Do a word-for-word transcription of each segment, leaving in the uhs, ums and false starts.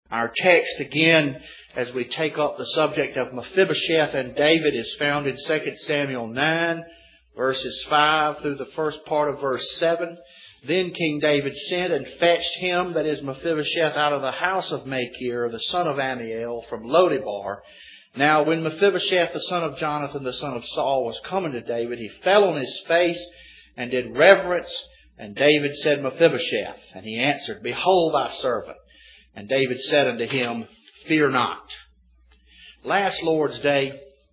Our text again, as we take up the subject of Mephibosheth and David, is found in Second Samuel nine, verses five through the first part of verse seven. Then King David sent and fetched him, that is Mephibosheth, out of the house of Machir, the son of Ammiel, from Lodebar. Now when Mephibosheth, the son of Jonathan, the son of Saul, was coming to David, he fell on his face and did reverence. And David said, Mephibosheth. And he answered, Behold thy servant. And David said unto him, Fear not. Last Lord's Day,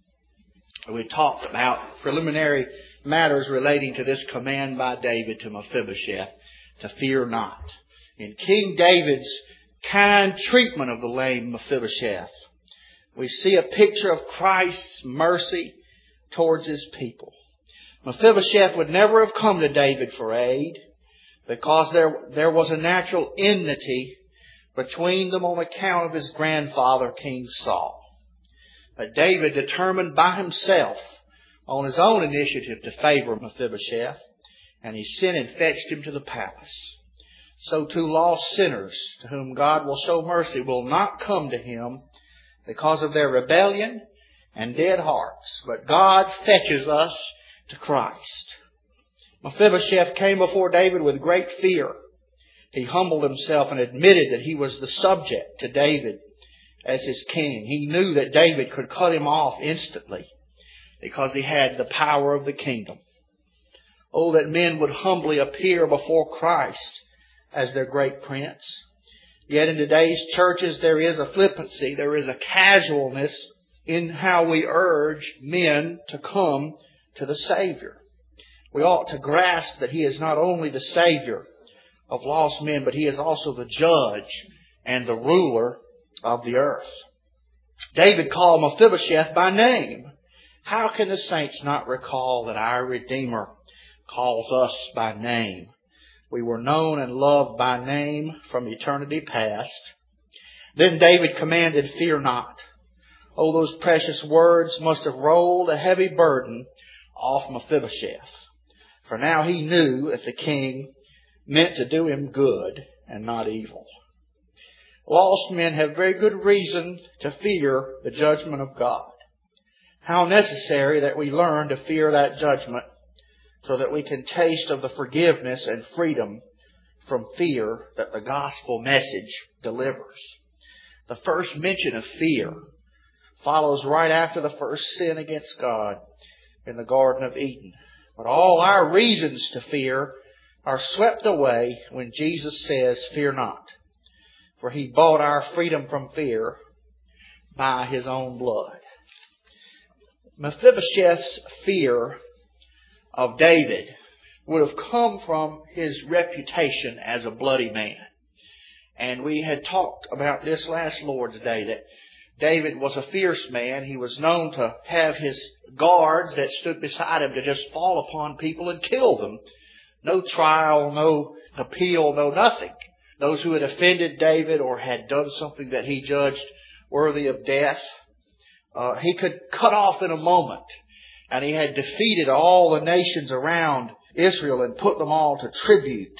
we talked about preliminary matters relating to this command by David to Mephibosheth to fear not. In King David's kind treatment of the lame Mephibosheth, we see a picture of Christ's mercy towards His people. Mephibosheth would never have come to David for aid because there, there was a natural enmity between them on account of his grandfather, King Saul. But David determined by himself, on his own initiative, to favor Mephibosheth, and he sent and fetched him to the palace. So too lost sinners, to whom God will show mercy, will not come to Him because of their rebellion and dead hearts. But God fetches us to Christ. Mephibosheth came before David with great fear. He humbled himself and admitted that he was the subject to David as his king. He knew that David could cut him off instantly because he had the power of the kingdom. Oh, that men would humbly appear before Christ as their great prince. Yet in today's churches there is a flippancy, there is a casualness in how we urge men to come to the Savior. We ought to grasp that He is not only the Savior of lost men, but He is also the judge and the ruler of the earth. David called Mephibosheth by name. How can the saints not recall that our Redeemer calls us by name? We were known and loved by name from eternity past. Then David commanded, Fear not. Oh, those precious words must have rolled a heavy burden off Mephibosheth. For now he knew that the king meant to do him good and not evil. Lost men have very good reason to fear the judgment of God. How necessary that we learn to fear that judgment so that we can taste of the forgiveness and freedom from fear that the gospel message delivers. The first mention of fear follows right after the first sin against God in the Garden of Eden. But all our reasons to fear are swept away when Jesus says, Fear not. For He bought our freedom from fear by His own blood. Mephibosheth's fear of David would have come from his reputation as a bloody man. And we had talked about this last Lord's Day, that David was a fierce man. He was known to have his guards that stood beside him to just fall upon people and kill them. No trial, no appeal, no nothing. Those who had offended David or had done something that he judged worthy of death, uh, he could cut off in a moment. And he had defeated all the nations around Israel and put them all to tribute.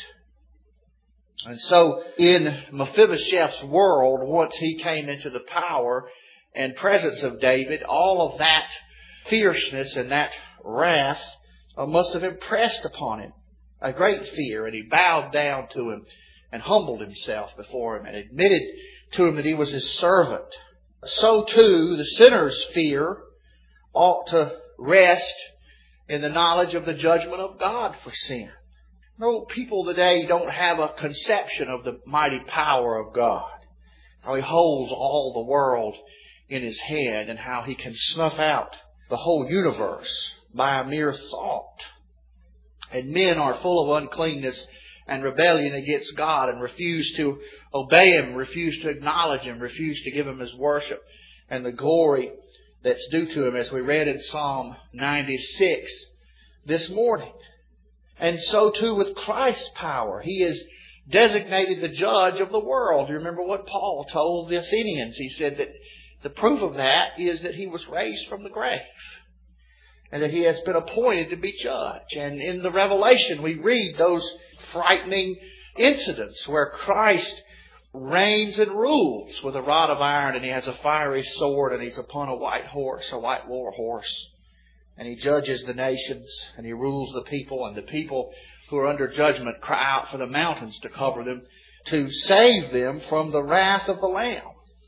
And so in Mephibosheth's world, once he came into the power and presence of David, all of that fierceness and that wrath must have impressed upon him a great fear. And he bowed down to him and humbled himself before him and admitted to him that he was his servant. So too, the sinner's fear ought to rest in the knowledge of the judgment of God for sin. No, people today don't have a conception of the mighty power of God. How He holds all the world in His hand and how He can snuff out the whole universe by a mere thought. And men are full of uncleanness and rebellion against God and refuse to obey Him, refuse to acknowledge Him, refuse to give Him His worship and the glory that's due to Him, as we read in Psalm ninety-six this morning. And so too with Christ's power. He is designated the judge of the world. You remember what Paul told the Athenians. He said that the proof of that is that He was raised from the grave, and that He has been appointed to be judge. And in the Revelation we read those frightening incidents where Christ reigns and rules with a rod of iron, and he has a fiery sword, and he's upon a white horse, a white war horse. And he judges the nations, and he rules the people, and the people who are under judgment cry out for the mountains to cover them, to save them from the wrath of the Lamb.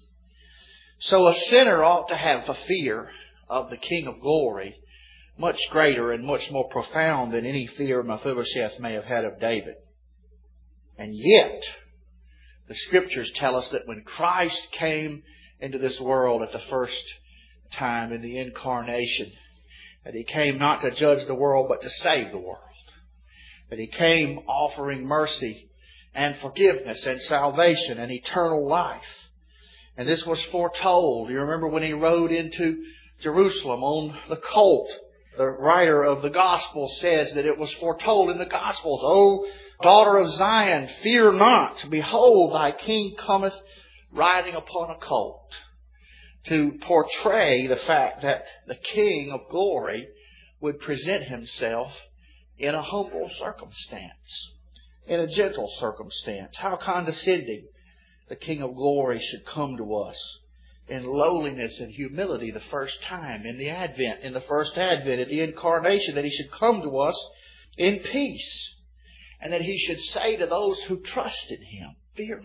So a sinner ought to have a fear of the King of Glory, much greater and much more profound than any fear Mephibosheth may have had of David. And yet, the Scriptures tell us that when Christ came into this world at the first time in the incarnation, that He came not to judge the world but to save the world. That He came offering mercy and forgiveness and salvation and eternal life. And this was foretold. You remember when He rode into Jerusalem on the colt, the writer of the Gospel says that it was foretold in the Gospels, O daughter of Zion, fear not. Behold, thy king cometh riding upon a colt. To portray the fact that the King of Glory would present Himself in a humble circumstance, in a gentle circumstance. How condescending the King of Glory should come to us in lowliness and humility the first time, in the Advent, in the first Advent, at the Incarnation, that He should come to us in peace, and that He should say to those who trust in Him, fear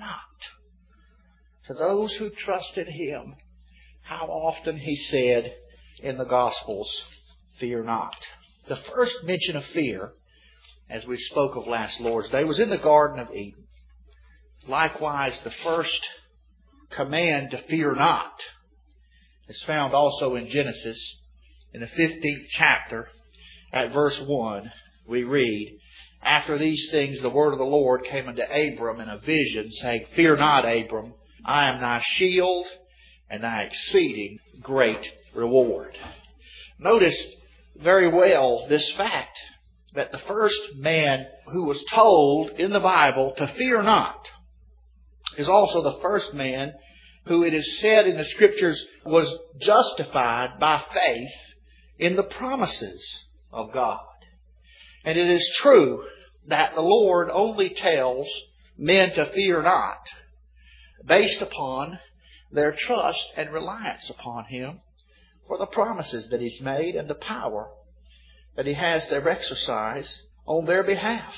not. To those who trust in Him, how often He said in the Gospels, fear not. The first mention of fear, as we spoke of last Lord's Day, was in the Garden of Eden. Likewise, the first command to fear not is found also in Genesis. In the fifteenth chapter, at verse one, we read, After these things the word of the Lord came unto Abram in a vision, saying, Fear not, Abram, I am thy shield and thy exceeding great reward. Notice very well this fact, that the first man who was told in the Bible to fear not is also the first man who it is said in the Scriptures was justified by faith in the promises of God. And it is true that the Lord only tells men to fear not based upon their trust and reliance upon Him for the promises that He's made and the power that He has to exercise on their behalf.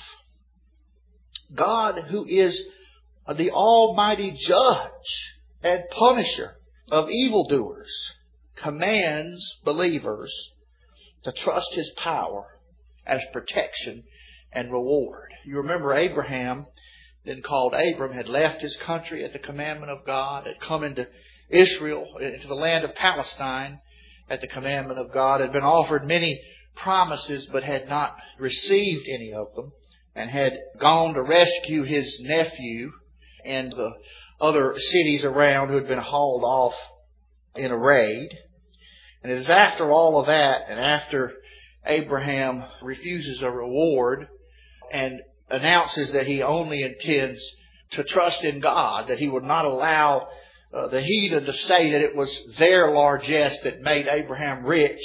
God, who is the Almighty Judge and Punisher of evildoers, commands believers to trust His power as protection and reward. You remember Abraham, then called Abram, had left his country at the commandment of God, had come into Israel, into the land of Palestine at the commandment of God, had been offered many promises but had not received any of them, and had gone to rescue his nephew and the other cities around who had been hauled off in a raid. And it is after all of that, and after Abraham refuses a reward and announces that he only intends to trust in God, that he would not allow uh, the heathen to say that it was their largesse that made Abraham rich,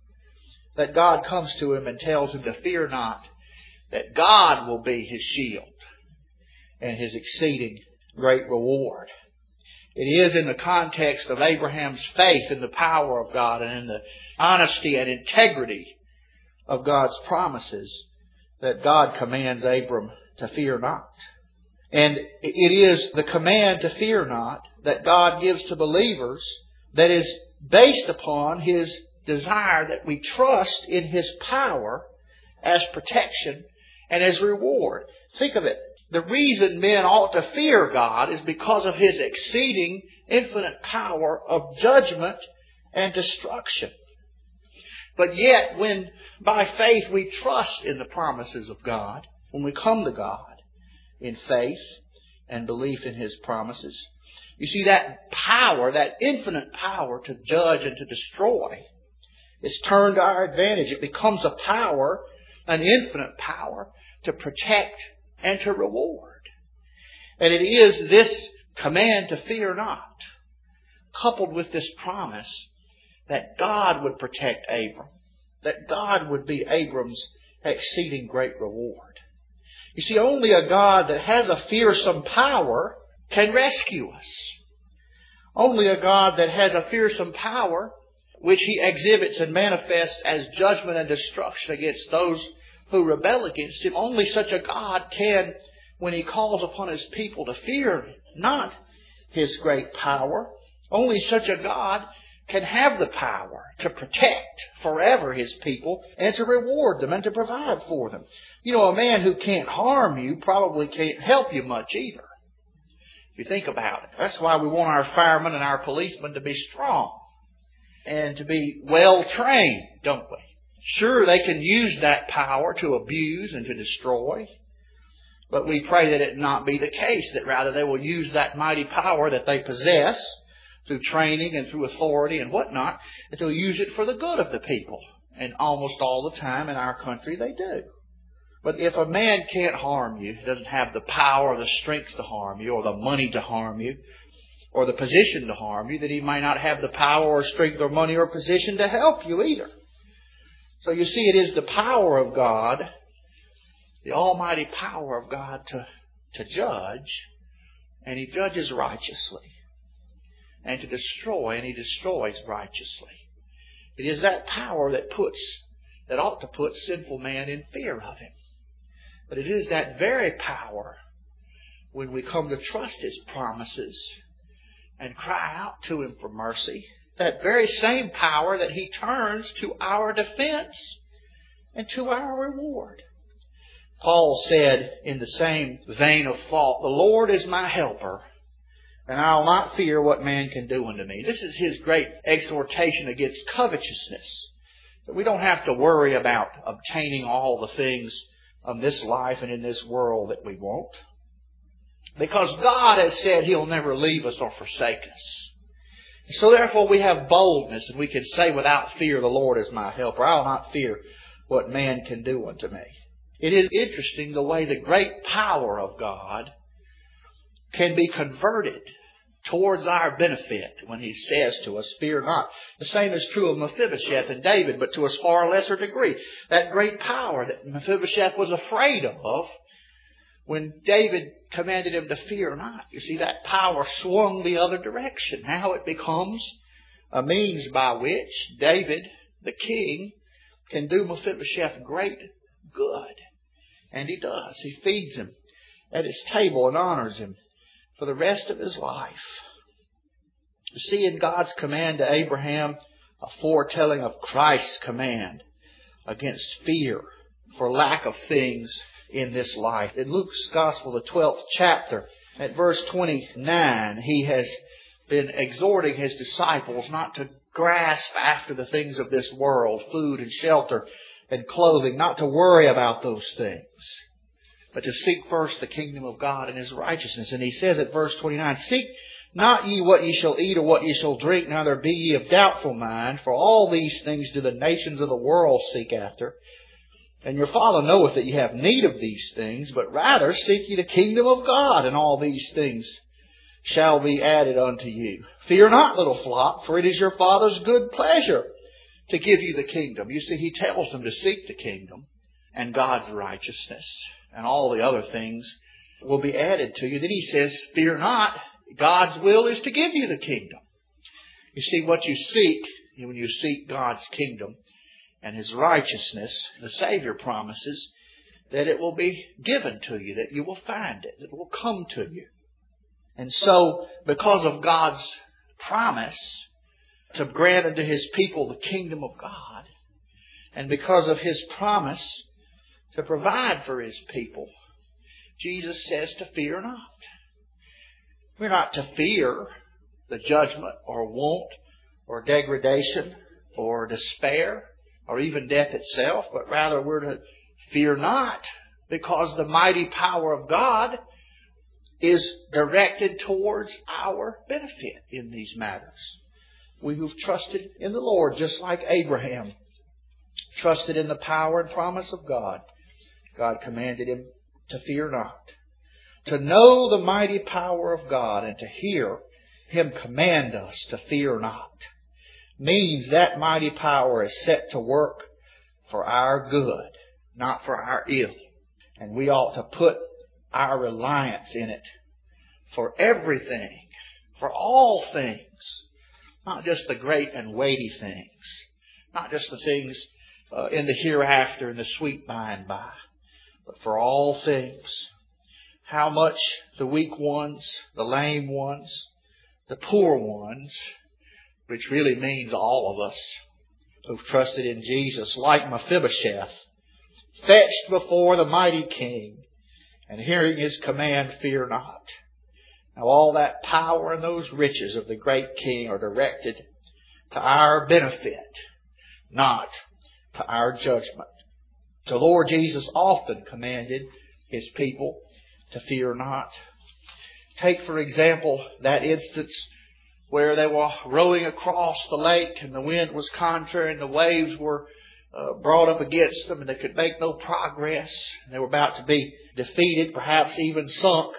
that God comes to him and tells him to fear not, that God will be his shield and his exceeding great reward. It is in the context of Abraham's faith in the power of God and in the honesty and integrity of God's promises that God commands Abram to fear not. And it is the command to fear not that God gives to believers that is based upon His desire that we trust in His power as protection and as reward. Think of it. The reason men ought to fear God is because of His exceeding infinite power of judgment and destruction. But yet, when by faith we trust in the promises of God, when we come to God in faith and belief in His promises, you see that power, that infinite power to judge and to destroy, is turned to our advantage. It becomes a power, an infinite power, to protect and to reward. And it is this command to fear not, coupled with this promise that God would protect Abram, that God would be Abram's exceeding great reward. You see, only a God that has a fearsome power can rescue us. Only a God that has a fearsome power, which He exhibits and manifests as judgment and destruction against those who rebel against Him. Only such a God can, when He calls upon His people to fear not His great power, only such a God can have the power to protect forever His people and to reward them and to provide for them. You know, a man who can't harm you probably can't help you much either. If you think about it. That's why we want our firemen and our policemen to be strong and to be well trained, don't we? Sure, they can use that power to abuse and to destroy. But we pray that it not be the case, that rather they will use that mighty power that they possess through training and through authority and whatnot, that they'll use it for the good of the people. And almost all the time in our country they do. But if a man can't harm you, he doesn't have the power or the strength to harm you, or the money to harm you, or the position to harm you, then he might not have the power or strength or money or position to help you either. So you see, it is the power of God, the almighty power of God to, to judge, and He judges righteously. And to destroy, and He destroys righteously. It is that power that puts, that ought to put sinful man in fear of Him. But it is that very power, when we come to trust His promises and cry out to Him for mercy, that very same power that He turns to our defense and to our reward. Paul said in the same vein of thought, "The Lord is my helper, and I'll not fear what man can do unto me." This is his great exhortation against covetousness. That we don't have to worry about obtaining all the things of this life and in this world that we want. Because God has said He'll never leave us or forsake us. So therefore we have boldness, and we can say without fear, "The Lord is my helper. I'll not fear what man can do unto me." It is interesting the way the great power of God can be converted towards our benefit when He says to us, "Fear not." The same is true of Mephibosheth and David, but to a far lesser degree. That great power that Mephibosheth was afraid of, when David commanded him to fear not, you see, that power swung the other direction. Now it becomes a means by which David, the king, can do Mephibosheth great good. And he does. He feeds him at his table and honors him for the rest of his life. You see, in God's command to Abraham, a foretelling of Christ's command against fear for lack of things in this life. In Luke's Gospel, the twelfth chapter, at verse twenty-nine, He has been exhorting His disciples not to grasp after the things of this world, food and shelter and clothing, not to worry about those things, but to seek first the kingdom of God and His righteousness. And He says at verse twenty-nine, "Seek not ye what ye shall eat or what ye shall drink, neither be ye of doubtful mind, for all these things do the nations of the world seek after. And your Father knoweth that ye have need of these things, but rather seek ye the kingdom of God, and all these things shall be added unto you. Fear not, little flock, for it is your Father's good pleasure to give you the kingdom." You see, He tells them to seek the kingdom and God's righteousness, and all the other things will be added to you. Then He says, "Fear not, God's will is to give you the kingdom." You see, what you seek, when you seek God's kingdom and His righteousness, the Savior promises that it will be given to you, that you will find it, it will come to you. And so, because of God's promise to grant unto His people the kingdom of God, and because of His promise to provide for His people, Jesus says to fear not. We're not to fear the judgment or want or degradation or despair or even death itself, but rather we're to fear not, because the mighty power of God is directed towards our benefit in these matters. We who've trusted in the Lord, just like Abraham trusted in the power and promise of God, God commanded him to fear not. To know the mighty power of God and to hear Him command us to fear not means that mighty power is set to work for our good, not for our ill. And we ought to put our reliance in it for everything, for all things. Not just the great and weighty things. Not just the things uh, in the hereafter and the sweet by and by. But for all things. How much the weak ones, the lame ones, the poor ones, which really means all of us who've trusted in Jesus, like Mephibosheth, fetched before the mighty king, and hearing his command, fear not. Now all that power and those riches of the great king are directed to our benefit, not to our judgment. The Lord Jesus often commanded His people to fear not. Take, for example, that instance where they were rowing across the lake and the wind was contrary and the waves were uh, brought up against them and they could make no progress. And they were about to be defeated, perhaps even sunk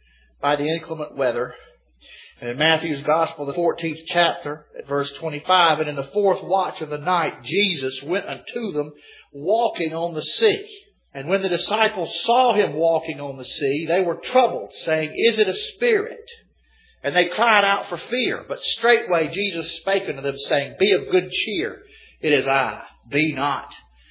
by the inclement weather. And in Matthew's Gospel, the fourteenth chapter, at verse twenty-five, and in the fourth watch of the night, Jesus went unto them walking on the sea. And when the disciples saw Him walking on the sea, they were troubled, saying, Is it a spirit? And they cried out for fear. But straightway Jesus spake unto them, saying, Be of good cheer. It is I. Be not.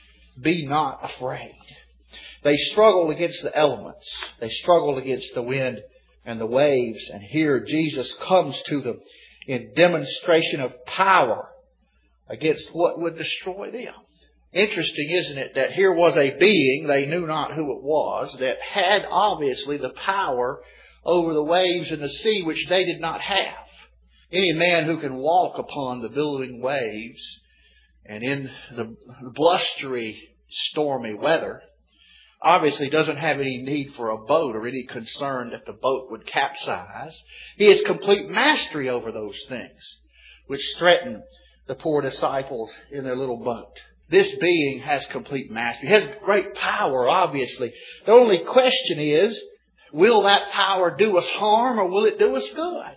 Be not afraid. They struggled against the elements. They struggled against the wind and the waves. And here Jesus comes to them in demonstration of power against what would destroy them. Interesting, isn't it, that here was a being, they knew not who it was, that had obviously the power over the waves and the sea, which they did not have. Any man who can walk upon the billowing waves and in the blustery, stormy weather obviously doesn't have any need for a boat or any concern that the boat would capsize. He has complete mastery over those things which threaten the poor disciples in their little boat. This being has complete mastery. He has great power, obviously. The only question is, will that power do us harm or will it do us good?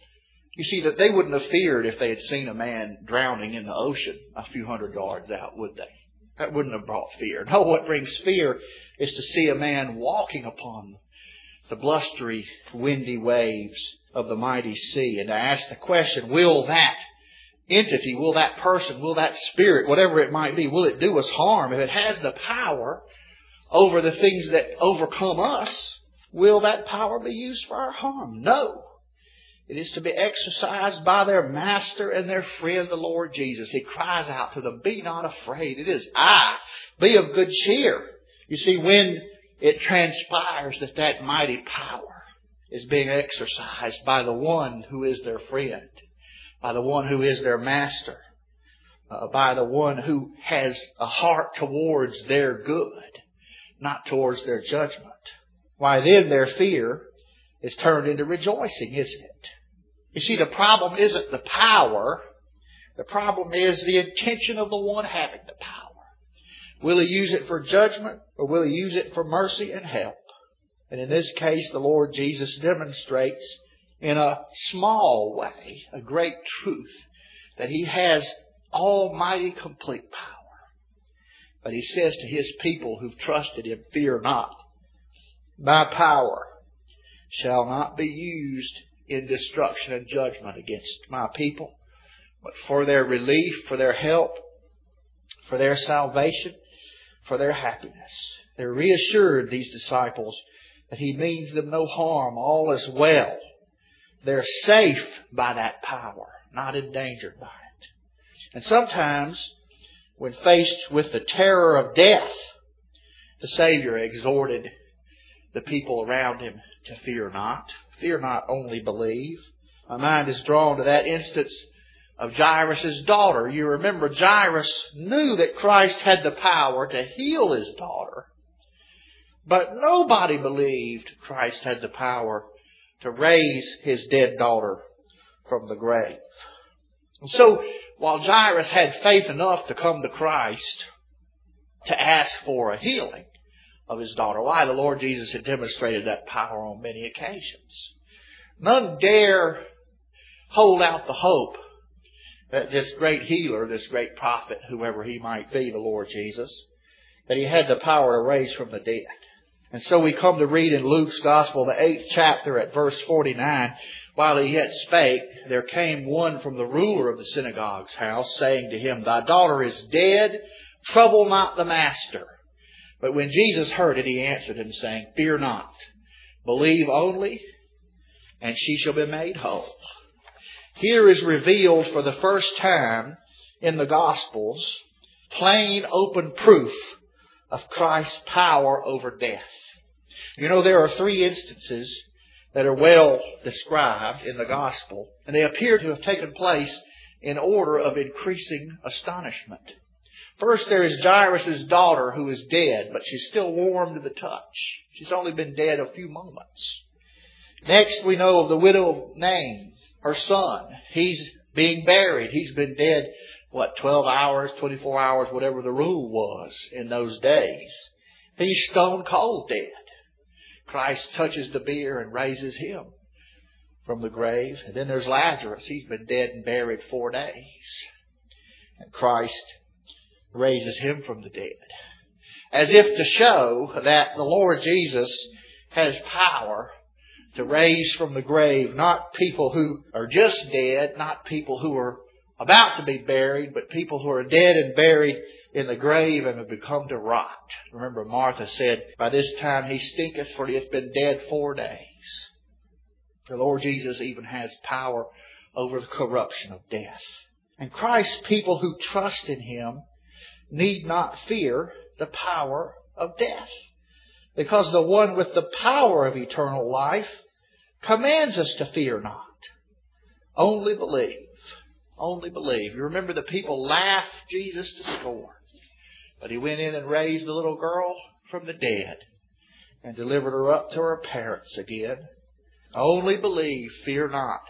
You see, that they wouldn't have feared if they had seen a man drowning in the ocean a few hundred yards out, would they? That wouldn't have brought fear. No, what brings fear is to see a man walking upon the blustery, windy waves of the mighty sea and to ask the question, will that entity, will that person, will that spirit, whatever it might be, will it do us harm? If it has the power over the things that overcome us, will that power be used for our harm? No. It is to be exercised by their master and their friend, the Lord Jesus. He cries out to them, Be not afraid. It is I. Be of good cheer. You see, when it transpires that that mighty power is being exercised by the one who is their friend, by the one who is their master, uh, by the one who has a heart towards their good, not towards their judgment, why then their fear is turned into rejoicing, isn't it? You see, the problem isn't the power. The problem is the intention of the one having the power. Will he use it for judgment or will he use it for mercy and help? And in this case, the Lord Jesus demonstrates in a small way a great truth that He has almighty complete power. But He says to His people who've trusted Him, Fear not. My power shall not be used in destruction and judgment against my people, but for their relief, for their help, for their salvation, for their happiness. They're reassured, these disciples, that He means them no harm. All is well. They're safe by that power, not endangered by it. And sometimes, when faced with the terror of death, the Savior exhorted the people around Him to fear not. Fear not, only believe. My mind is drawn to that instance of Jairus' daughter. You remember Jairus knew that Christ had the power to heal his daughter. But nobody believed Christ had the power to raise his dead daughter from the grave. And so, while Jairus had faith enough to come to Christ to ask for a healing of his daughter, why, the Lord Jesus had demonstrated that power on many occasions. None dare hold out the hope that this great healer, this great prophet, whoever He might be, the Lord Jesus, that He had the power to raise from the dead. And so we come to read in Luke's Gospel, the eighth chapter at verse forty-nine, while he yet spake, there came one from the ruler of the synagogue's house, saying to him, Thy daughter is dead, trouble not the master. But when Jesus heard it, he answered him, saying, Fear not, believe only, and she shall be made whole. Here is revealed for the first time in the Gospels, plain open proof of Christ's power over death. You know, there are three instances that are well described in the Gospel, and they appear to have taken place in order of increasing astonishment. First, there is Jairus' daughter who is dead, but she's still warm to the touch. She's only been dead a few moments. Next, we know of the widow of Nain, her son. He's being buried. He's been dead, what, twelve hours, twenty-four hours, whatever the rule was in those days. He's stone cold dead. Christ touches the bier and raises him from the grave. And then there's Lazarus. He's been dead and buried four days. And Christ raises him from the dead. As if to show that the Lord Jesus has power to raise from the grave not people who are just dead, not people who are about to be buried, but people who are dead and buried in the grave and have become to rot. Remember, Martha said, By this time he stinketh, for he hath been dead four days. The Lord Jesus even has power over the corruption of death. And Christ's people who trust in Him need not fear the power of death, because the one with the power of eternal life commands us to fear not. Only believe. Only believe. You remember the people laughed Jesus to scorn. But He went in and raised the little girl from the dead and delivered her up to her parents again. Only believe, fear not.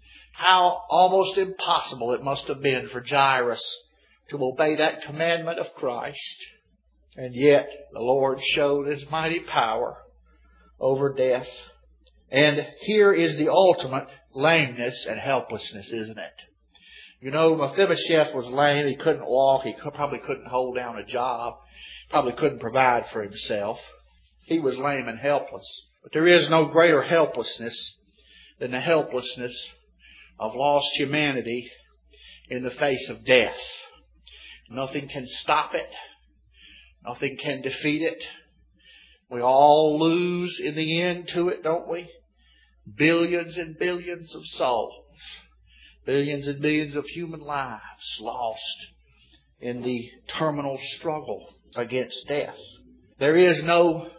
How almost impossible it must have been for Jairus to obey that commandment of Christ. And yet the Lord showed His mighty power over death. And here is the ultimate lameness and helplessness, isn't it? You know, Mephibosheth was lame. He couldn't walk. He probably couldn't hold down a job. Probably couldn't provide for himself. He was lame and helpless. But there is no greater helplessness than the helplessness of lost humanity in the face of death. Nothing can stop it. Nothing can defeat it. We all lose in the end to it, don't we? Billions and billions of souls. Billions and billions of human lives lost in the terminal struggle against death. There is no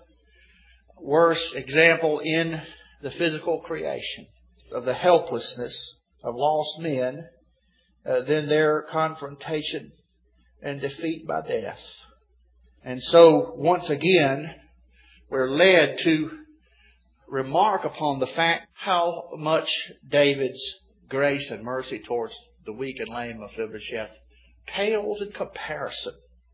worse example in the physical creation of the helplessness of lost men uh, than their confrontation and defeat by death. And so, once again, we're led to remark upon the fact how much David's grace and mercy towards the weak and lame Mephibosheth pales in comparison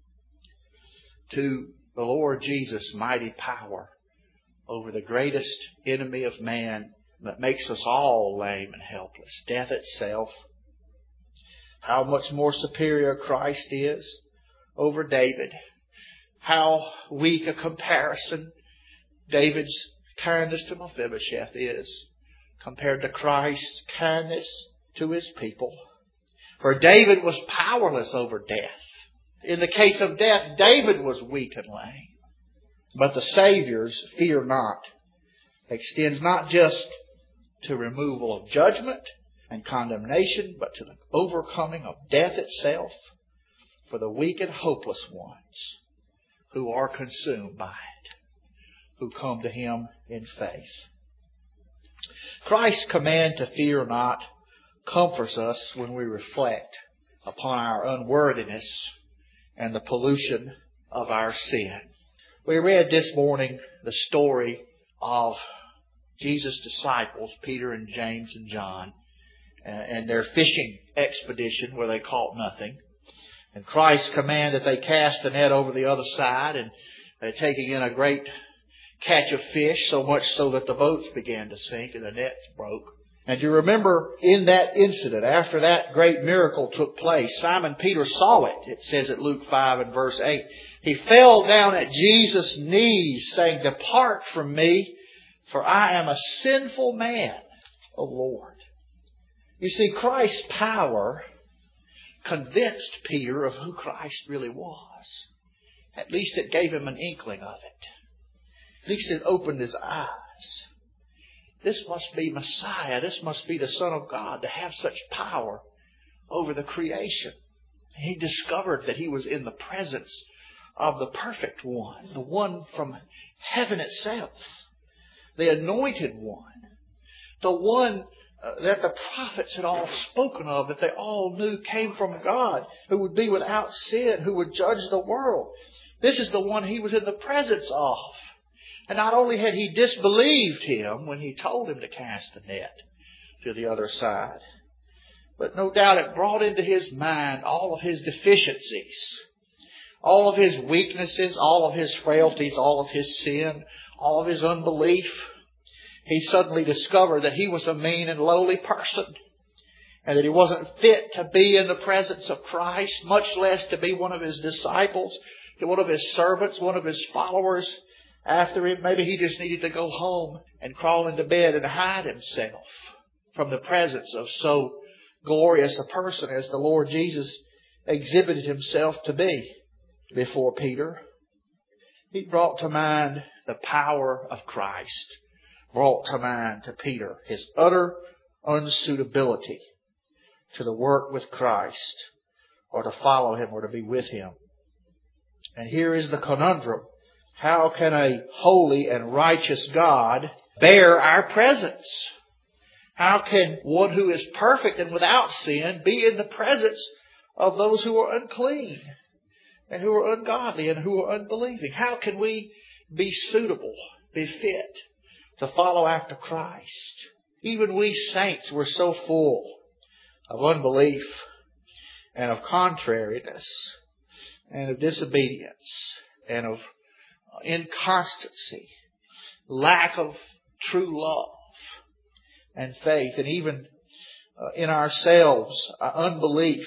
to the Lord Jesus' mighty power over the greatest enemy of man that makes us all lame and helpless, death itself. How much more superior Christ is over David. How weak a comparison David's kindness to Mephibosheth is compared to Christ's kindness to His people. For David was powerless over death. In the case of death, David was weak and lame. But the Savior's fear not extends not just to removal of judgment and condemnation, but to the overcoming of death itself for the weak and hopeless ones who are consumed by it, who come to Him in faith. Christ's command to fear not comforts us when we reflect upon our unworthiness and the pollution of our sin. We read this morning the story of Jesus' disciples, Peter and James and John, and their fishing expedition where they caught nothing. And Christ's command that they cast the net over the other side, and they're taking in a great catch of fish, so much so that the boats began to sink and the nets broke. And you remember in that incident, after that great miracle took place, Simon Peter saw it. It says at Luke five and verse eight. He fell down at Jesus' knees, saying, "Depart from me, for I am a sinful man, O Lord." You see, Christ's power convinced Peter of who Christ really was. At least it gave him an inkling of it. At least it opened his eyes. This must be Messiah. This must be the Son of God to have such power over the creation. He discovered that he was in the presence of the perfect one, the one from heaven itself, the anointed one, the one uh, that the prophets had all spoken of, that they all knew came from God, who would be without sin, who would judge the world. This is the one he was in the presence of. And not only had he disbelieved him when he told him to cast the net to the other side, but no doubt it brought into his mind all of his deficiencies, all of his weaknesses, all of his frailties, all of his sin, all of his unbelief. He suddenly discovered that he was a mean and lowly person, and that he wasn't fit to be in the presence of Christ, much less to be one of his disciples, one of his servants, one of his followers. After him, maybe he just needed to go home and crawl into bed and hide himself from the presence of so glorious a person as the Lord Jesus exhibited himself to be before Peter. He brought to mind the power of Christ, brought to mind to Peter his utter unsuitability to the work with Christ, or to follow him, or to be with him. And here is the conundrum. How can a holy and righteous God bear our presence? How can one who is perfect and without sin be in the presence of those who are unclean and who are ungodly and who are unbelieving? How can we be suitable, be fit to follow after Christ? Even we saints were so full of unbelief and of contrariness and of disobedience and of inconstancy, lack of true love and faith, and even uh, in ourselves, uh, unbelief.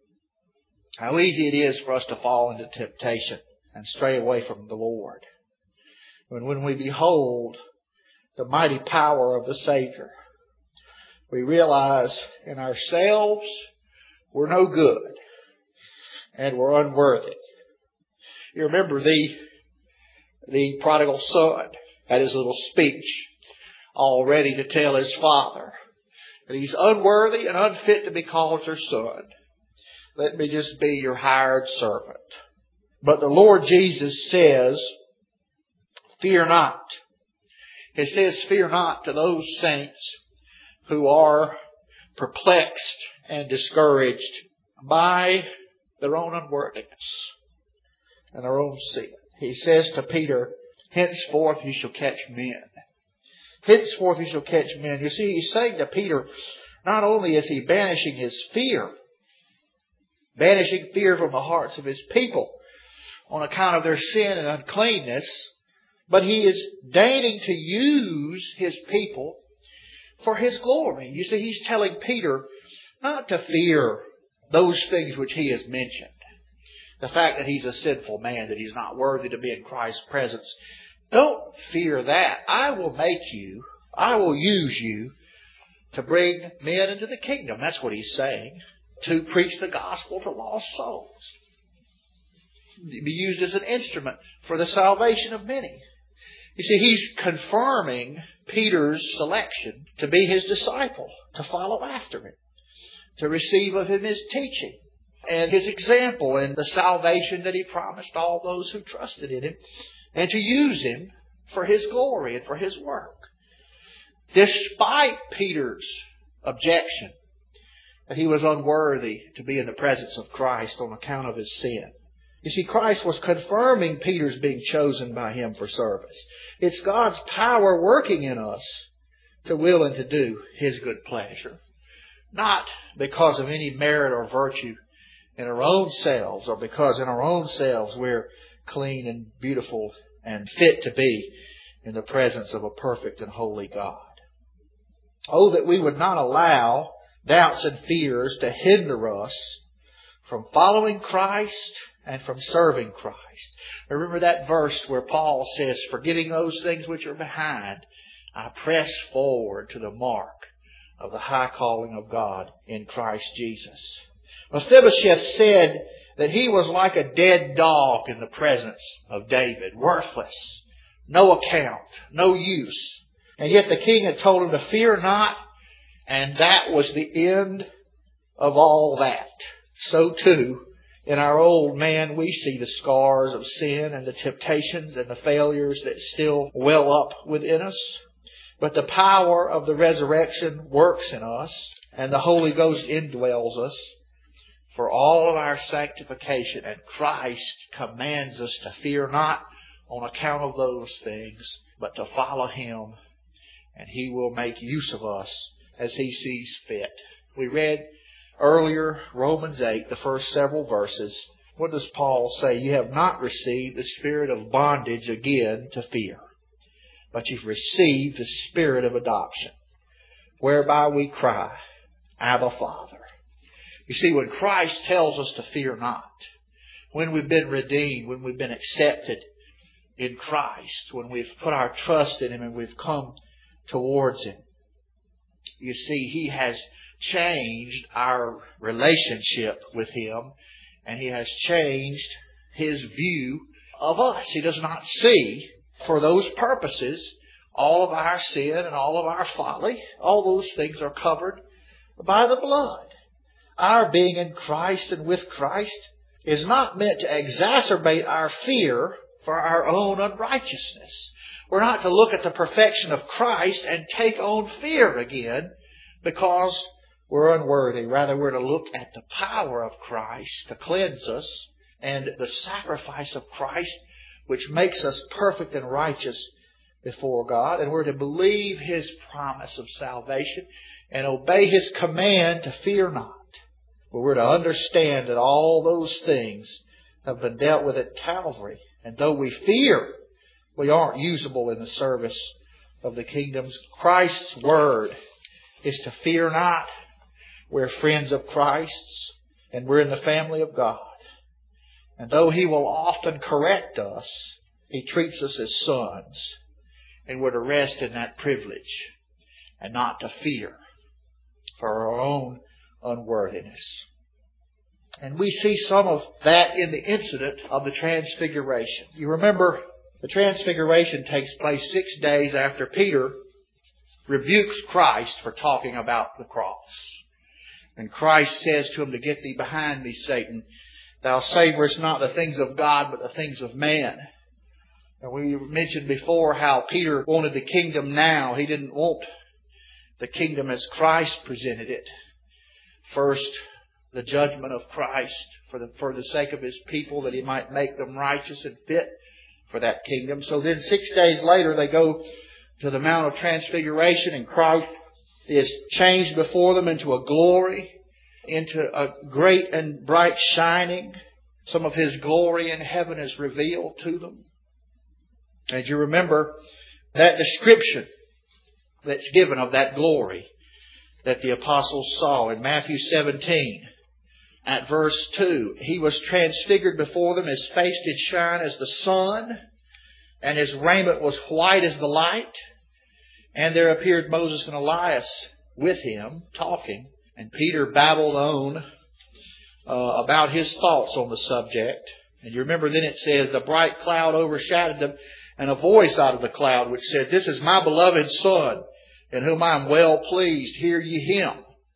How easy it is for us to fall into temptation and stray away from the Lord. When, when we behold the mighty power of the Savior, we realize in ourselves we're no good and we're unworthy. You remember the The prodigal son had his little speech all ready to tell his father that he's unworthy and unfit to be called your son. Let me just be your hired servant. But the Lord Jesus says, fear not. He says, fear not to those saints who are perplexed and discouraged by their own unworthiness and their own sin. He says to Peter, henceforth you shall catch men. Henceforth you shall catch men. You see, he's saying to Peter, not only is he banishing his fear, banishing fear from the hearts of his people on account of their sin and uncleanness, but he is deigning to use his people for his glory. You see, he's telling Peter not to fear those things which he has mentioned. The fact that he's a sinful man, that he's not worthy to be in Christ's presence. Don't fear that. I will make you, I will use you to bring men into the kingdom. That's what he's saying. To preach the gospel to lost souls. Be used as an instrument for the salvation of many. You see, he's confirming Peter's selection to be his disciple, to follow after him, to receive of him his teaching and his example and the salvation that he promised all those who trusted in him, and to use him for his glory and for his work. Despite Peter's objection that he was unworthy to be in the presence of Christ on account of his sin. You see, Christ was confirming Peter's being chosen by him for service. It's God's power working in us to will and to do his good pleasure. Not because of any merit or virtue in our own selves, or because in our own selves we're clean and beautiful and fit to be in the presence of a perfect and holy God. Oh, that we would not allow doubts and fears to hinder us from following Christ and from serving Christ. Remember that verse where Paul says, forgetting those things which are behind, I press forward to the mark of the high calling of God in Christ Jesus. Mephibosheth said that he was like a dead dog in the presence of David, worthless, no account, no use. And yet the king had told him to fear not, and that was the end of all that. So too, in our old man, we see the scars of sin and the temptations and the failures that still well up within us. But the power of the resurrection works in us, and the Holy Ghost indwells us for all of our sanctification. And Christ commands us to fear not on account of those things, but to follow Him, and He will make use of us as He sees fit. We read earlier Romans eight, the first several verses. What does Paul say? You have not received the spirit of bondage again to fear, but you've received the spirit of adoption, whereby we cry, Abba, Father. You see, when Christ tells us to fear not, when we've been redeemed, when we've been accepted in Christ, when we've put our trust in Him and we've come towards Him, you see, He has changed our relationship with Him, and He has changed His view of us. He does not see, for those purposes, all of our sin and all of our folly. All those things are covered by the blood. Our being in Christ and with Christ is not meant to exacerbate our fear for our own unrighteousness. We're not to look at the perfection of Christ and take on fear again because we're unworthy. Rather, we're to look at the power of Christ to cleanse us and the sacrifice of Christ, which makes us perfect and righteous before God. And we're to believe His promise of salvation and obey His command to fear not. But we're to understand that all those things have been dealt with at Calvary. And though we fear, we aren't usable in the service of the kingdoms. Christ's word is to fear not. We're friends of Christ's, and we're in the family of God. And though He will often correct us, He treats us as sons. And we're to rest in that privilege and not to fear for our own unworthiness. And we see some of that in the incident of the Transfiguration. You remember, the Transfiguration takes place six days after Peter rebukes Christ for talking about the cross. And Christ says to him, to get thee behind me, Satan. Thou savorest not the things of God, but the things of man. And we mentioned before how Peter wanted the kingdom now. He didn't want the kingdom as Christ presented it. First, the judgment of Christ for the, for the sake of His people, that He might make them righteous and fit for that kingdom. So then six days later, they go to the Mount of Transfiguration, and Christ is changed before them into a glory, into a great and bright shining. Some of His glory in heaven is revealed to them. And you remember that description that's given of that glory that the apostles saw in Matthew seventeen. At verse two, He was transfigured before them. His face did shine as the sun, and His raiment was white as the light. And there appeared Moses and Elias with Him, talking. And Peter babbled on uh, about his thoughts on the subject. And you remember then it says, the bright cloud overshadowed them, and a voice out of the cloud which said, This is my beloved Son, in whom I am well pleased. Hear ye Him.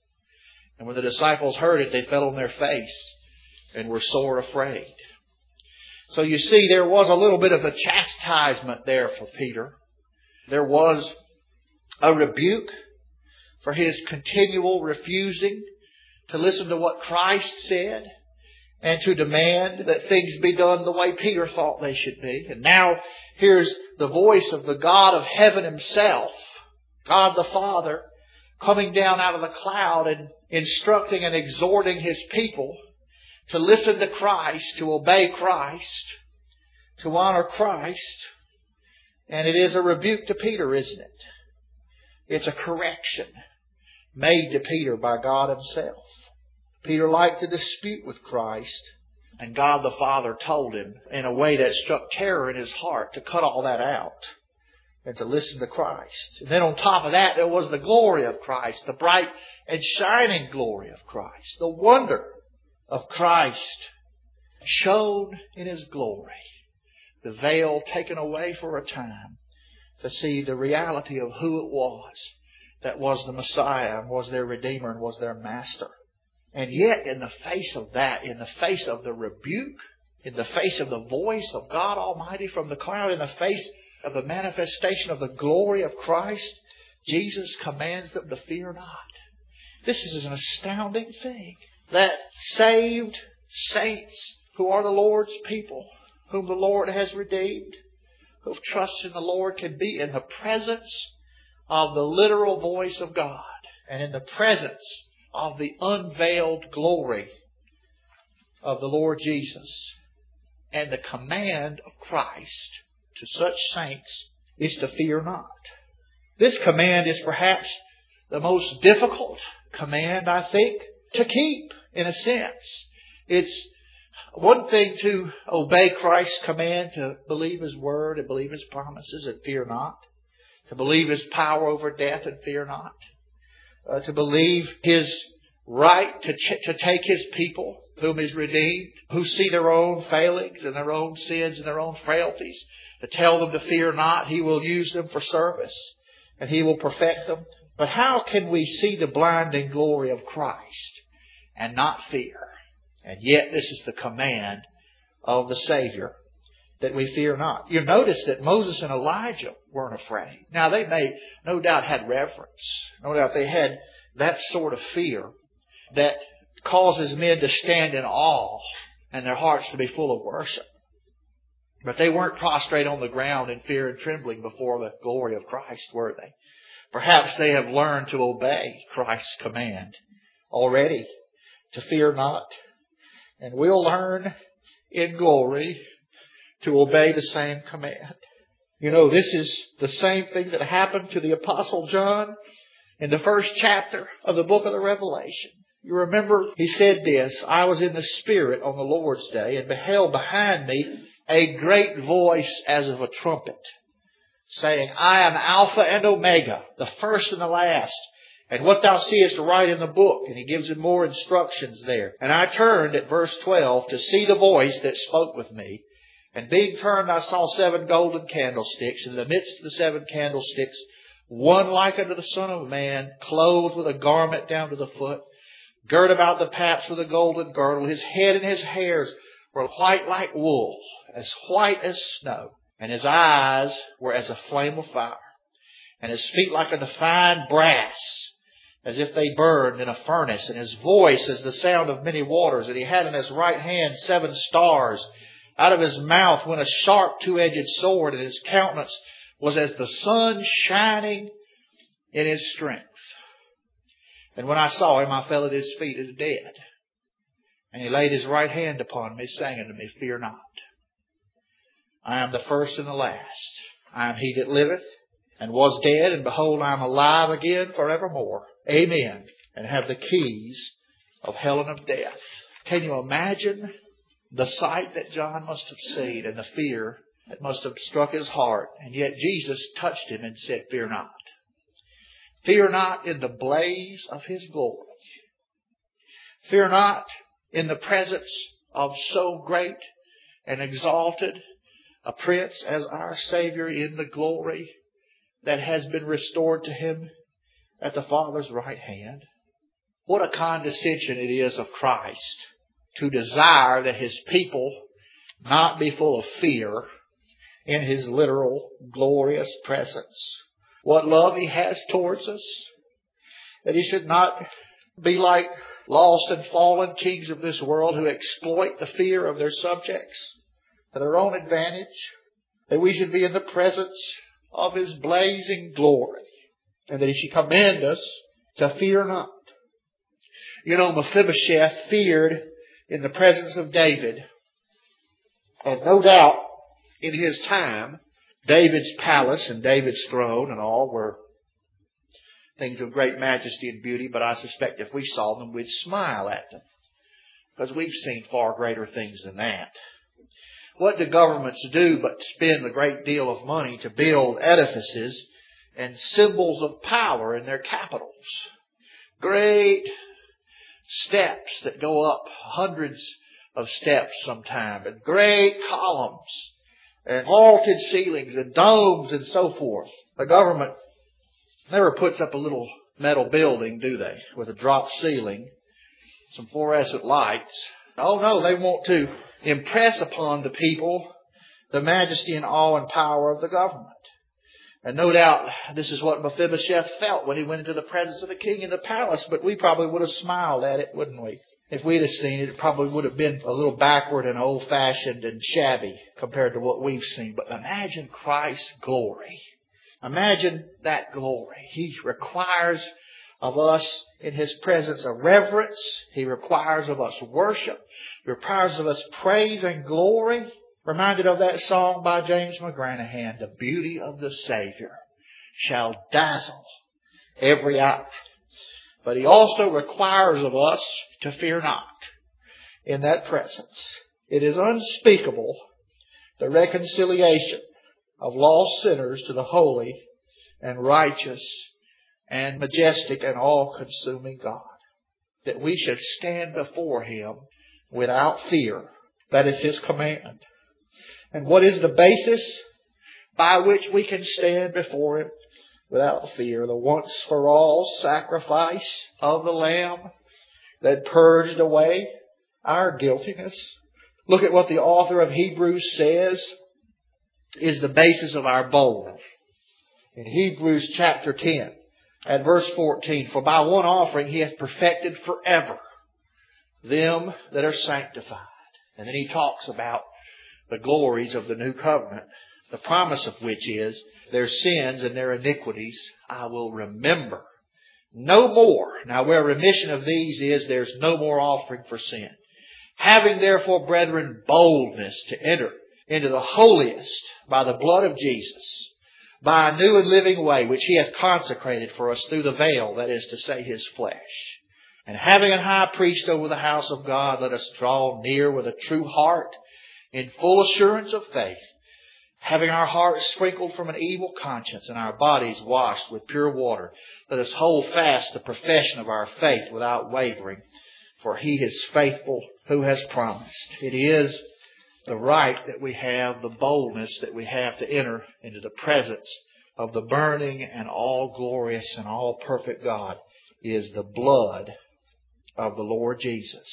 And when the disciples heard it, they fell on their face and were sore afraid. So you see, there was a little bit of a chastisement there for Peter. There was a rebuke for his continual refusing to listen to what Christ said and to demand that things be done the way Peter thought they should be. And now here's the voice of the God of heaven Himself, God the Father, coming down out of the cloud and instructing and exhorting His people to listen to Christ, to obey Christ, to honor Christ. And it is a rebuke to Peter, isn't it? It's a correction. made to Peter by God Himself. Peter liked to dispute with Christ, and God the Father told him in a way that struck terror in his heart to cut all that out and to listen to Christ. And then on top of that, there was the glory of Christ, the bright and shining glory of Christ, the wonder of Christ shown in His glory, the veil taken away for a time to see the reality of who it was that was the Messiah and was their Redeemer and was their Master. And yet, in the face of that, in the face of the rebuke, in the face of the voice of God Almighty from the cloud, in the face of the manifestation of the glory of Christ, Jesus commands them to fear not. This is an astounding thing, that saved saints who are the Lord's people, whom the Lord has redeemed, who have trusted in the Lord, can be in the presence of the literal voice of God and in the presence of the unveiled glory of the Lord Jesus. And the command of Christ to such saints is to fear not. This command is perhaps the most difficult command, I think, to keep in a sense. It's one thing to obey Christ's command, to believe His word and believe His promises and fear not. To believe His power over death and fear not. Uh, to believe His right to ch- to take His people, whom He's redeemed, who see their own failings and their own sins and their own frailties, to tell them to fear not. He will use them for service and He will perfect them. But how can we see the blinding glory of Christ and not fear? And yet this is the command of the Savior, that we fear not. You notice that Moses and Elijah weren't afraid. Now they may, no doubt, had reverence. No doubt they had that sort of fear that causes men to stand in awe and their hearts to be full of worship. But they weren't prostrate on the ground in fear and trembling before the glory of Christ, were they? Perhaps they have learned to obey Christ's command already, to fear not. And we'll learn in glory to obey the same command. You know, this is the same thing that happened to the Apostle John in the first chapter of the book of the Revelation. You remember he said this, I was in the Spirit on the Lord's day and beheld behind me a great voice as of a trumpet, saying, I am Alpha and Omega, the first and the last. And what thou seest write in the book. And he gives him more instructions there. And I turned at verse twelve to see the voice that spoke with me. And being turned, I saw seven golden candlesticks. In the midst of the seven candlesticks, one like unto the Son of Man, clothed with a garment down to the foot, girt about the paps with a golden girdle. His head and his hairs were white like wool, as white as snow. And his eyes were as a flame of fire. And his feet like unto fine brass, as if they burned in a furnace. And his voice as the sound of many waters. And he had in his right hand seven stars. Out of his mouth went a sharp two-edged sword, and his countenance was as the sun shining in his strength. And when I saw him, I fell at his feet as dead. And he laid his right hand upon me, saying unto me, Fear not. I am the first and the last. I am he that liveth and was dead, and behold, I am alive again forevermore. Amen. And have the keys of hell and of death. Can you imagine the sight that John must have seen and the fear that must have struck his heart? And yet Jesus touched him and said, Fear not. Fear not in the blaze of His glory. Fear not in the presence of so great and exalted a Prince as our Savior, in the glory that has been restored to Him at the Father's right hand. What a condescension it is of Christ to desire that His people not be full of fear in His literal glorious presence. What love He has towards us. That He should not be like lost and fallen kings of this world who exploit the fear of their subjects to their own advantage. That we should be in the presence of His blazing glory. And that He should command us to fear not. You know, Mephibosheth feared in the presence of David. And no doubt, in his time, David's palace and David's throne and all were things of great majesty and beauty, but I suspect if we saw them, we'd smile at them, because we've seen far greater things than that. What do governments do but spend a great deal of money to build edifices and symbols of power in their capitals? Great steps that go up hundreds of steps sometime, and great columns and vaulted ceilings and domes and so forth. The government never puts up a little metal building, do they, with a drop ceiling, some fluorescent lights. Oh no, they want to impress upon the people the majesty and awe and power of the government. And no doubt this is what Mephibosheth felt when he went into the presence of the king in the palace, but we probably would have smiled at it, wouldn't we? If we'd have seen it, it probably would have been a little backward and old-fashioned and shabby compared to what we've seen. But imagine Christ's glory. Imagine that glory. He requires of us in His presence a reverence. He requires of us worship. He requires of us praise and glory. Reminded of that song by James McGranahan, "The beauty of the Savior shall dazzle every eye." But He also requires of us to fear not in that presence. It is unspeakable, the reconciliation of lost sinners to the holy and righteous and majestic and all-consuming God, that we should stand before Him without fear. That is His command. And what is the basis by which we can stand before Him without fear? The once-for-all sacrifice of the Lamb that purged away our guiltiness. Look at what the author of Hebrews says is the basis of our boldness. In Hebrews chapter ten, at verse fourteen, "For by one offering He hath perfected forever them that are sanctified." And then he talks about the glories of the new covenant, the promise of which is, "Their sins and their iniquities I will remember no more." Now where remission of these is, there's no more offering for sin. "Having therefore, brethren, boldness to enter into the holiest by the blood of Jesus, by a new and living way, which He hath consecrated for us through the veil, that is to say, His flesh. And having an high priest over the house of God, let us draw near with a true heart, in full assurance of faith, having our hearts sprinkled from an evil conscience and our bodies washed with pure water. Let us hold fast the profession of our faith without wavering, for He is faithful who has promised." It is the right that we have, the boldness that we have to enter into the presence of the burning and all glorious and all perfect God, is the blood of the Lord Jesus.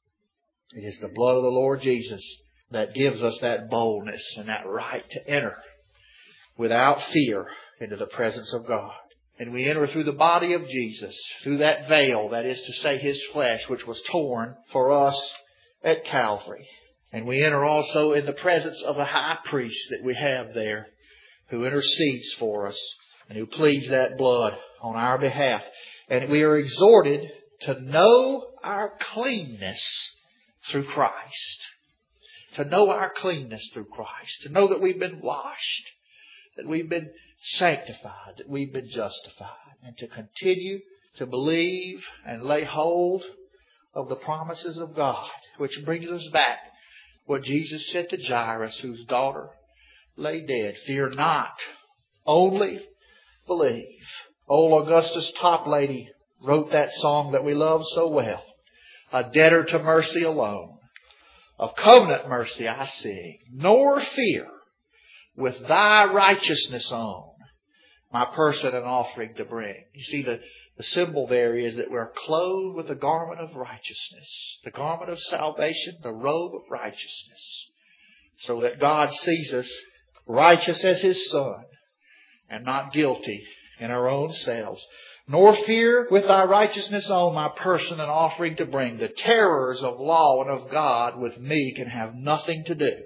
It is the blood of the Lord Jesus that gives us that boldness and that right to enter without fear into the presence of God. And we enter through the body of Jesus, through that veil, that is to say His flesh, which was torn for us at Calvary. And we enter also in the presence of a high priest that we have there, who intercedes for us and who pleads that blood on our behalf. And we are exhorted to know our cleanness through Christ. To know our cleanness through Christ. To know that we've been washed. That we've been sanctified. That we've been justified. And to continue to believe and lay hold of the promises of God. Which brings us back what Jesus said to Jairus, whose daughter lay dead. "Fear not, only believe." Old Augustus Toplady wrote that song that we love so well. "A debtor to mercy alone. Of covenant mercy I sing, nor fear, with Thy righteousness on, my person and offering to bring." You see, the, the symbol there is that we're clothed with the garment of righteousness, the garment of salvation, the robe of righteousness, so that God sees us righteous as His Son and not guilty in our own selves. "Nor fear, with Thy righteousness on, my person and offering to bring. The terrors of law and of God with me can have nothing to do.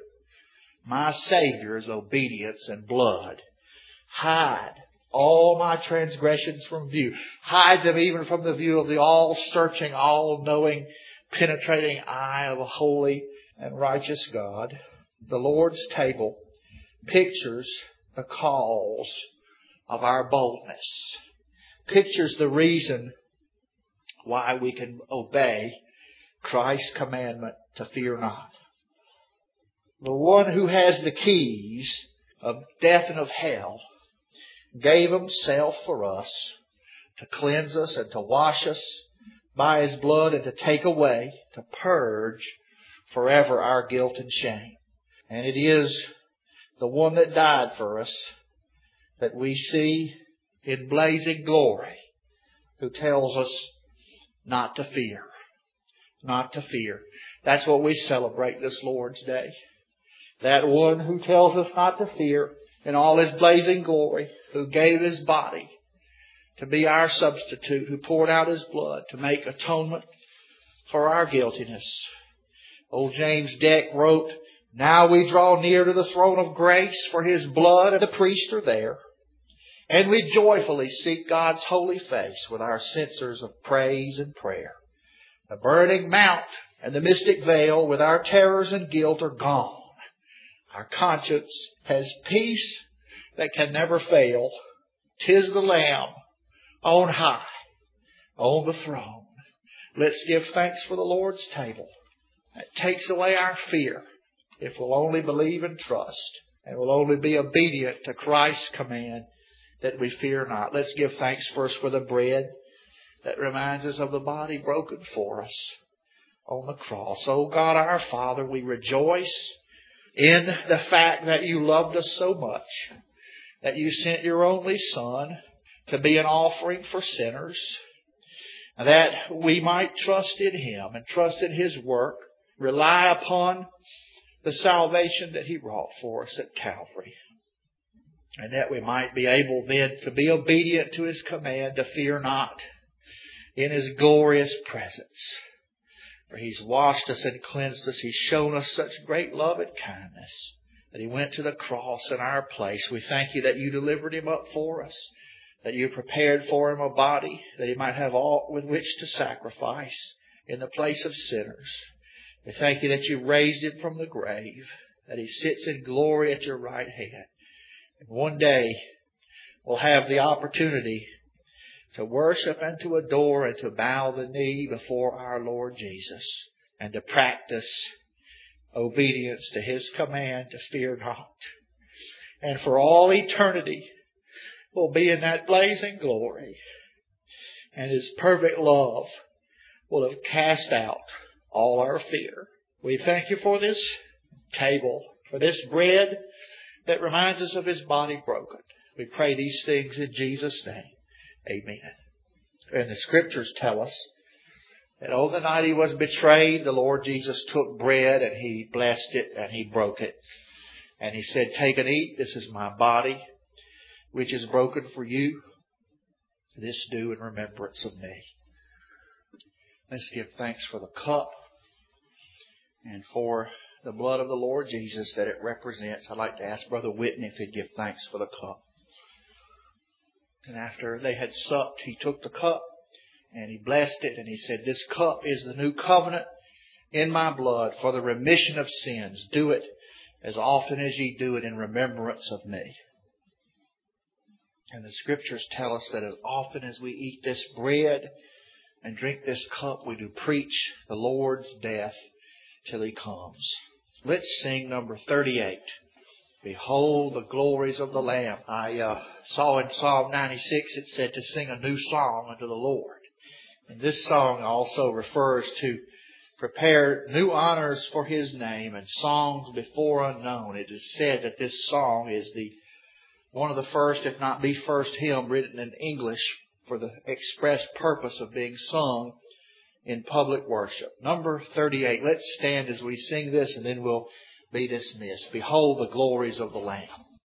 My Saviour's obedience and blood hide all my transgressions from view. Hide them even from the view of the all-searching, all-knowing, penetrating eye of a holy and righteous God." The Lord's table pictures the cause of our boldness. pictures the reason why we can obey Christ's commandment to fear not. The one who has the keys of death and of hell gave Himself for us to cleanse us and to wash us by His blood and to take away, to purge forever our guilt and shame. And it is the one that died for us that we see in blazing glory, who tells us not to fear. Not to fear. That's what we celebrate this Lord's Day. That one who tells us not to fear in all His blazing glory, who gave His body to be our substitute, who poured out His blood to make atonement for our guiltiness. Old James Deck wrote, "Now we draw near to the throne of grace, for His blood and the priest are there. And we joyfully seek God's holy face with our censers of praise and prayer. The burning mount and the mystic veil with our terrors and guilt are gone. Our conscience has peace that can never fail. 'Tis the Lamb on high, on the throne. Let's give thanks for the Lord's table. That takes away our fear if we'll only believe and trust, and we'll only be obedient to Christ's command that we fear not. Let's give thanks first for the bread that reminds us of the body broken for us on the cross. Oh God, our Father, we rejoice in the fact that You loved us so much, that You sent Your only Son to be an offering for sinners, that we might trust in Him and trust in His work, rely upon the salvation that He wrought for us at Calvary, and that we might be able then to be obedient to His command to fear not in His glorious presence. For He's washed us and cleansed us. He's shown us such great love and kindness that He went to the cross in our place. We thank You that You delivered Him up for us, that You prepared for Him a body that He might have all with which to sacrifice in the place of sinners. We thank You that You raised Him from the grave, that He sits in glory at Your right hand. And one day we'll have the opportunity to worship and to adore and to bow the knee before our Lord Jesus and to practice obedience to His command to fear not. And for all eternity we'll be in that blazing glory, and His perfect love will have cast out all our fear. We thank You for this table, for this bread that reminds us of His body broken. We pray these things in Jesus' name. Amen. And the Scriptures tell us that on the night He was betrayed, the Lord Jesus took bread and He blessed it and He broke it. And He said, "Take and eat. This is My body, which is broken for you. This do in remembrance of Me." Let's give thanks for the cup and for the blood of the Lord Jesus that it represents. I'd like to ask Brother Whitney if he'd give thanks for the cup. And after they had supped, he took the cup and he blessed it and he said, "This cup is the new covenant in My blood for the remission of sins. Do it as often as ye do it in remembrance of Me." And the Scriptures tell us that as often as we eat this bread and drink this cup, we do preach the Lord's death till He comes. Let's sing number thirty-eight. Behold the glories of the Lamb. I uh, saw in Psalm ninety-six it said to sing a new song unto the Lord. And this song also refers to prepare new honors for His name and songs before unknown. It is said that this song is the one of the first, if not the first hymn written in English for the express purpose of being sung in public worship. Number thirty-eight. Let's stand as we sing this and then we'll be dismissed. Behold the glories of the Lamb.